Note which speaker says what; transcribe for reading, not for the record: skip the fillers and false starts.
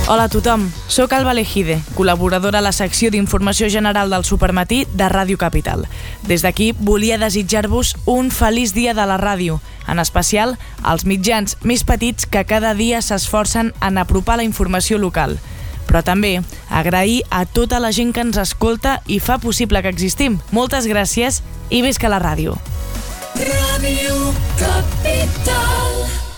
Speaker 1: Hola a tothom, sóc Alba Lejide, col·laboradora a la secció d'informació general del Supermatí de Ràdio Capital. Des d'aquí volia desitjar-vos un feliç dia de la ràdio, en especial als mitjans més petits que cada dia s'esforcen en apropar la informació local. Però també agrair a tota la gent que ens escolta i fa possible que existim. Moltes gràcies i visca la ràdio.
Speaker 2: Ràdio Capital.